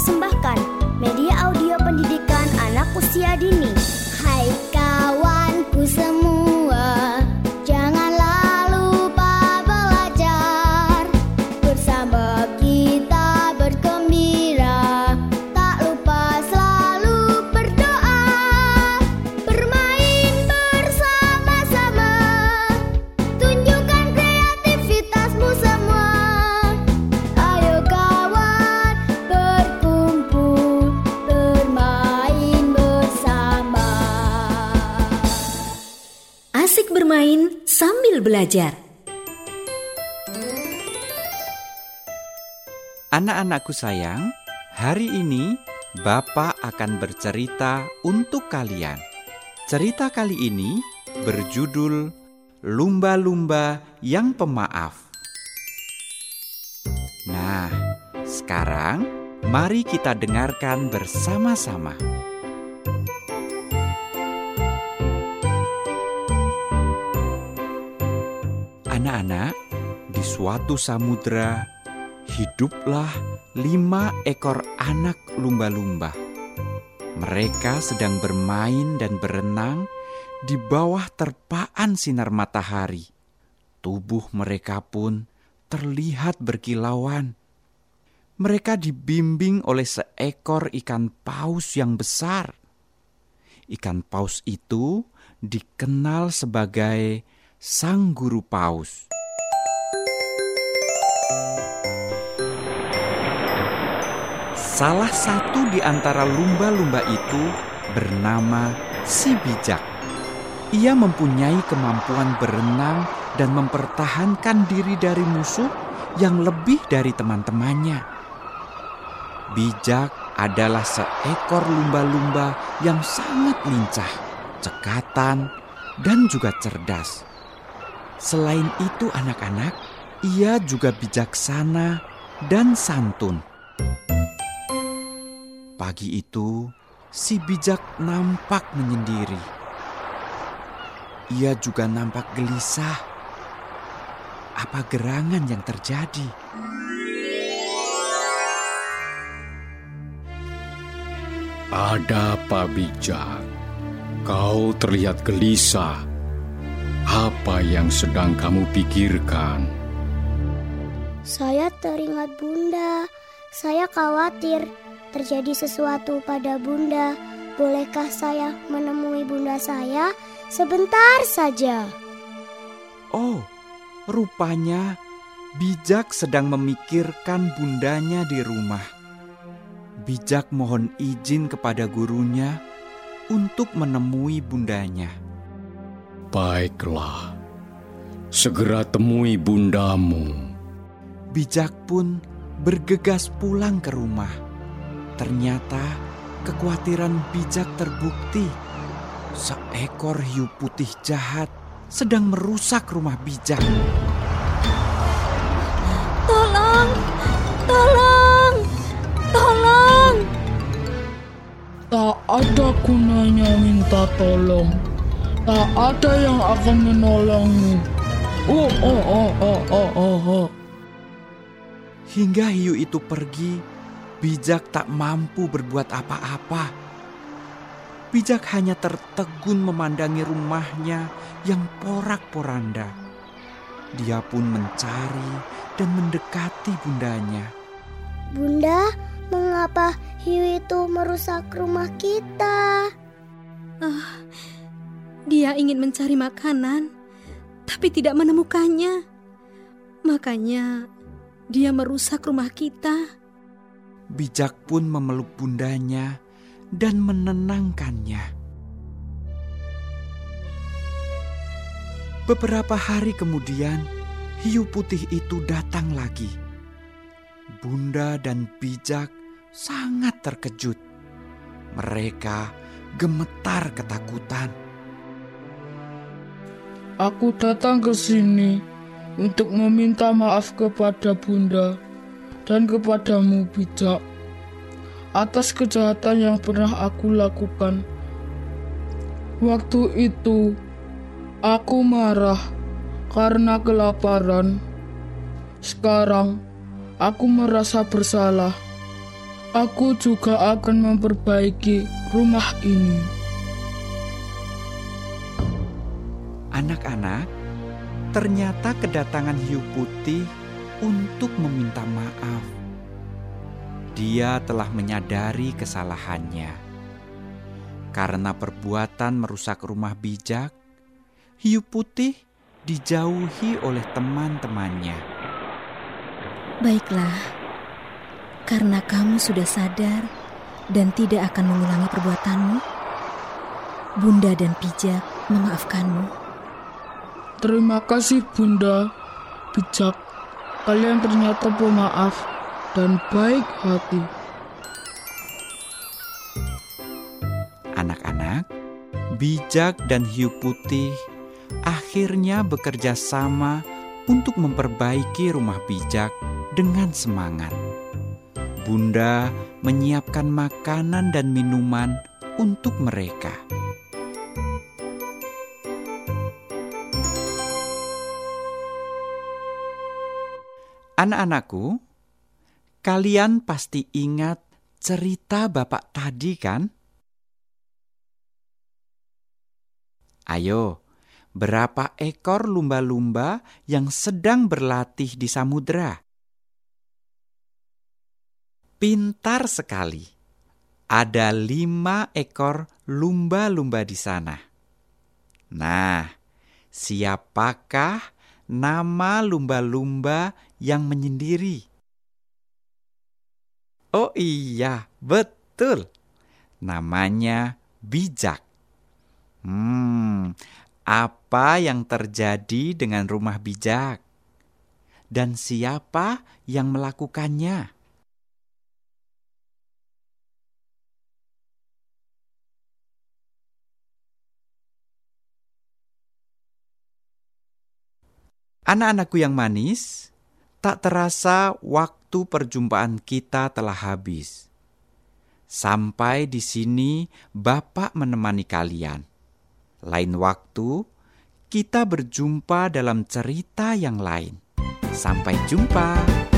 mempersembahkan media audio pendidikan anak usia dini. Hai kawanku semua, janganlah lupa belajar. Bersama kita bergembira, tak lupa selalu berdoa. Bermain bersama-sama, tunjukkan kreativitasmu semua. Ayo kawan, berkumpul, bermain bersama. Asik bermain sambil belajar. Anak-anakku sayang, hari ini Bapak akan bercerita untuk kalian. Cerita kali ini berjudul Lumba-Lumba yang Pemaaf. Nah, sekarang mari kita dengarkan bersama-sama. Anak-anak, di suatu samudera hiduplah 5 ekor anak lumba-lumba. Mereka sedang bermain dan berenang di bawah terpaan sinar matahari. Tubuh mereka pun terlihat berkilauan. Mereka dibimbing oleh seekor ikan paus yang besar. Ikan paus itu dikenal sebagai sang guru paus. Salah satu di antara lumba-lumba itu bernama si bijak. Ia mempunyai kemampuan berenang dan mempertahankan diri dari musuh yang lebih dari teman-temannya. Bijak adalah seekor lumba-lumba yang sangat lincah, cekatan, dan juga cerdas. Selain itu anak-anak, ia juga bijaksana dan santun. Pagi itu, si bijak nampak menyendiri. Ia juga nampak gelisah. Apa gerangan yang terjadi? Ada apa, bijak? Kau terlihat gelisah. Apa yang sedang kamu pikirkan? Saya teringat Bunda. Saya khawatir terjadi sesuatu pada Bunda. Bolehkah saya menemui Bunda saya sebentar saja? Oh, rupanya bijak sedang memikirkan bundanya di rumah. Bijak mohon izin kepada gurunya untuk menemui bundanya. Baiklah, segera temui bundamu. Bijak pun bergegas pulang ke rumah. Ternyata kekhawatiran bijak terbukti. Seekor hiu putih jahat sedang merusak rumah bijak. Tolong! Tolong! Tolong! Tak ada gunanya minta tolong. Tak ada yang akan menolongmu. Hingga hiu itu pergi, bijak tak mampu berbuat apa-apa. Bijak hanya tertegun memandangi rumahnya yang porak-poranda. Dia pun mencari dan mendekati bundanya. Bunda, mengapa hiu itu merusak rumah kita? Dia ingin mencari makanan, tapi tidak menemukannya. Makanya dia merusak rumah kita. Bijak pun memeluk bundanya dan menenangkannya. Beberapa hari kemudian, hiu putih itu datang lagi. Bunda dan bijak sangat terkejut. Mereka gemetar ketakutan. Aku datang ke sini untuk meminta maaf kepada Bunda dan kepadamu, bijak, atas kejahatan yang pernah aku lakukan. Waktu itu, aku marah karena kelaparan. Sekarang, aku merasa bersalah. aku juga akan memperbaiki rumah ini. Anak-anak, ternyata kedatangan hiu putih untuk meminta maaf. Dia telah menyadari kesalahannya. Karena perbuatan merusak rumah bijak, hiu putih dijauhi oleh teman-temannya. Baiklah, karena kamu sudah sadar dan tidak akan mengulangi perbuatanmu, Bunda dan Bijak memaafkanmu. Terima kasih Bunda, Bijak. Kalian ternyata pemaaf dan baik hati. Anak-anak, Bijak dan hiu putih akhirnya bekerja sama untuk memperbaiki rumah Bijak dengan semangat. Bunda menyiapkan makanan dan minuman untuk mereka. Anak-anakku, kalian pasti ingat cerita Bapak tadi kan? Ayo, berapa ekor lumba-lumba yang sedang berlatih di samudera? Pintar sekali. Ada 5 ekor lumba-lumba di sana. Nah, siapakah nama lumba-lumba yang menyendiri? Oh iya, betul. Namanya Bijak. Apa yang terjadi dengan rumah Bijak? Dan siapa yang melakukannya? Anak-anakku yang manis, tak terasa waktu perjumpaan kita telah habis. Sampai di sini Bapak menemani kalian. Lain waktu, kita berjumpa dalam cerita yang lain. Sampai jumpa.